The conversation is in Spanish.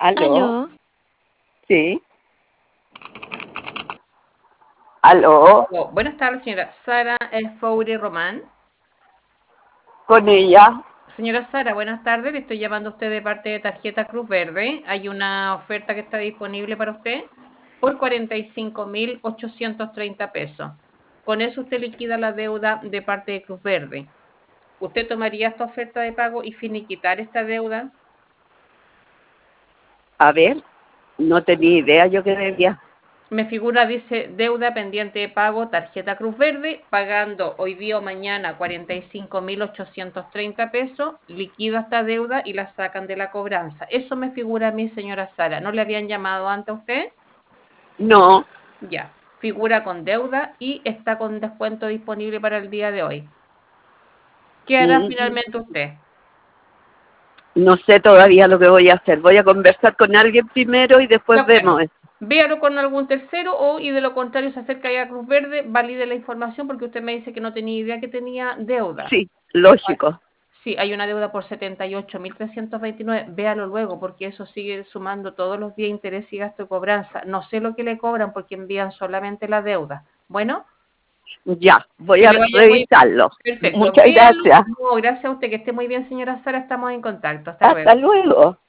¿Aló? Aló, Sí. ¿Aló? Buenas tardes, señora Sara Faure Román. Con ella. Señora Sara, buenas tardes. Le estoy llamando a usted de parte de Tarjeta Cruz Verde. Hay una oferta que está disponible para usted por 45.830 pesos. Con eso usted liquida la deuda de parte de Cruz Verde. ¿Usted tomaría esta oferta de pago y finiquitar esta deuda? A ver, no tenía idea yo que debía. Me figura, dice, deuda pendiente de pago, tarjeta Cruz Verde, pagando hoy día o mañana 45.830 pesos, liquido esta deuda y la sacan de la cobranza. Eso me figura a mí, señora Sara. ¿No le habían llamado antes a usted? No, Ya, figura con deuda y está con descuento disponible para el día de hoy. ¿Qué hará mm, finalmente usted? no sé todavía lo que voy a hacer. Voy a conversar con alguien primero y De después vemos acuerdo. eso. Véalo con algún tercero y de lo contrario se acerca ya a Cruz Verde, valide la información porque usted me dice que no tenía idea que tenía deuda. Sí, lógico. Sí, hay una deuda por 78.329. Véalo luego, porque eso sigue sumando todos los días interés y gasto de cobranza. No sé lo que le cobran porque envían solamente la deuda. Bueno, Ya, voy que a le vaya muy bien. revisarlo. Perfecto. Muchas Véalo. gracias. No, gracias a usted, que esté muy bien, señora Sara. Estamos en contacto. Hasta luego. Hasta luego.